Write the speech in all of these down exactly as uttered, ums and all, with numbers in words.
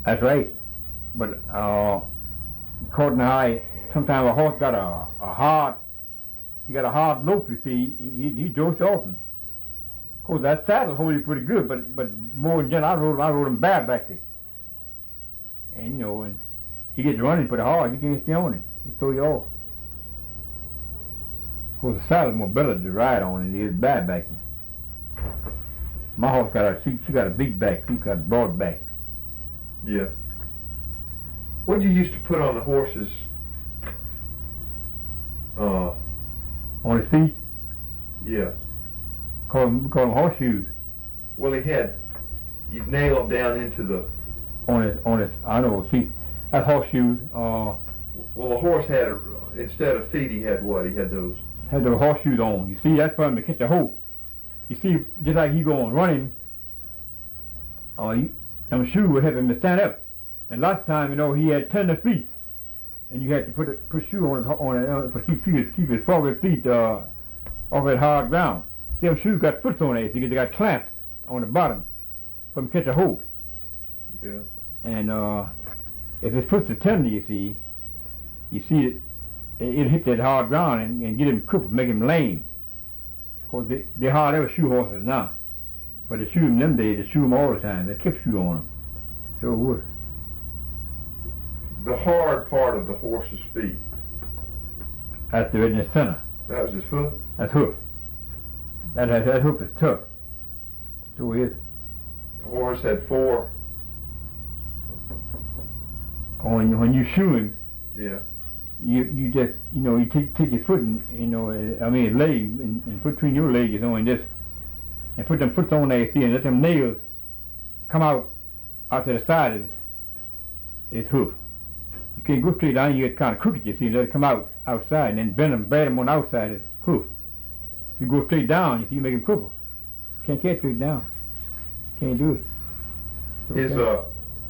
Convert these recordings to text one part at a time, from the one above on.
That's right. But uh, according to how sometimes a horse got a, a hard, he got a hard lope. You see, he he, he jokes often. Of course, that saddle hold you pretty good, but but more than that, I rode him, I rode him bareback there. And you know, when he gets running pretty hard, you can't stay on him. He throw you off. Of course, the saddle's more better to ride on than it is bareback. My horse got a she, she got a big back. She got a broad back. Yeah. What did you used to put on the horses? Uh, On his feet, yeah. call them call them horseshoes. Well, he had, you'd nail them down into the, On his on his I know feet. That's horseshoes. Uh, well, the horse had, a, instead of feet, he had what? He had those. had the horseshoes on. You see, that's for him to catch a hold. You see, just like he going running, uh, you, them shoes would help him to stand up. And last time, you know, he had tender feet, and you had to put a, put shoe on his on it uh, for keep keep his keep his forward feet uh, off that hard ground. See, them shoes got foots on it, so they got clamps on the bottom for him to catch a hold. Yeah. And uh, if his foot's are tender, you see, you see it, it'll hit that hard ground and, and get him crippled, make him lame. Of course, they, they're hard ever shoe horses now. But they shoot them them days, they shoot them all the time. They kept shoe on them. Sure would. The hard part of the horse's feet, That's the in the center. that was his hoof? That's hoof. That, that, that hoof is tough. Sure is. The horse had four. When, when you shoe him, Yeah. you you just, you know, you take take your foot and, you know, uh, I mean, his leg, and, and put between your legs, you know, and just, and put them foots on there, see, and let them nails come out, out to the side of his, his hoof. You can't go straight down, you get kind of crooked, you see, let it come out outside, and then bend them, bend them on the outside of his hoof. If you go straight down, you see, you make him cripple. Can't get straight down. Can't do it. So His, okay. uh,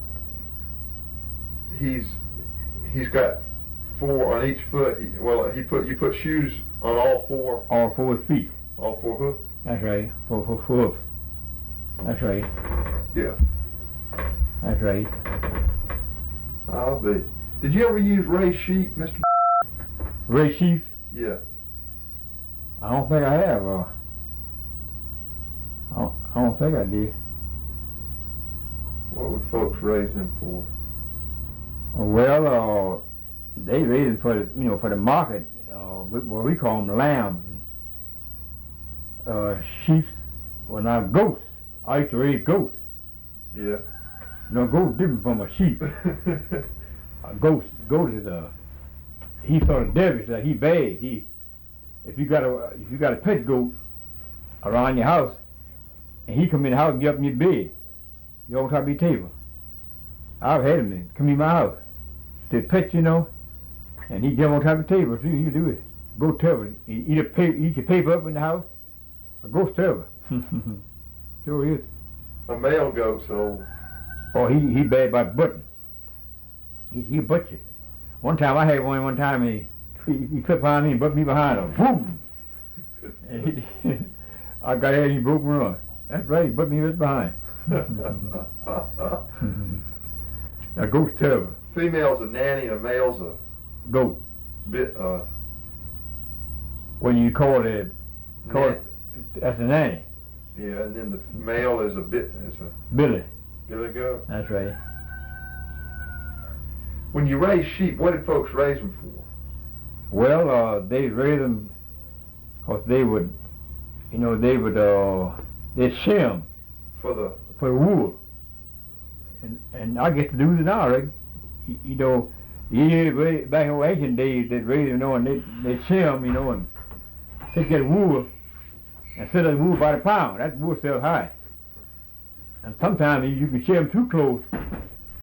he's, he's got four on each foot. He, well, he put, you put shoes on all four, All four his feet. all four hoofs? That's right. Four, four, four hoof. That's right. Yeah. That's right. I'll be. Did you ever use raised sheep, Mister Ray Chief? Yeah. I don't think I have. Uh, I, don't, I don't think I did. What would folks raise them for? Well, uh, they raise them for the, you know, for the market. Uh, we, what we call them lambs. Uh, sheep, well, now goats. I used to raise goats. Yeah. No, goat different from a sheep. A goat, goat is a, he sort of devilish, like he bad. He, if you got a, if you got a pet goat around your house, and he come in the house and get up in your bed, you on top of your table. I've had him come in my house to pet, you know, and he jump on top of the table. See, he do it. Goat terrible. He eat a paper, eat your paper up in the house. A goat's terrible. Sure is. A male goat, so. Oh, he he bad by button. He he butt you. One time I had one. One time he he, he clipped behind me and butt me behind him. Boom! And he, I got out and he broke my arm. That's right. He butt me right behind. A goat's terrible. Female's a nanny and a male's a Goat. bit, uh. When you call it, call nan- it, that's a nanny. Yeah, and then the male is a bit, is a Billy. billy goat. That's right. When you raise sheep, what did folks raise them for? Well, uh, they raised them because they would, you know, they would, uh, they'd share 'em For the, for the wool. And and I get to do it now, right? You, you know, yeah, way back in ancient days, they'd raise them, you know, and they they'd share 'em, you know, and take that wool and sell that wool by the pound. That wool sells high. And sometimes you can share them too close,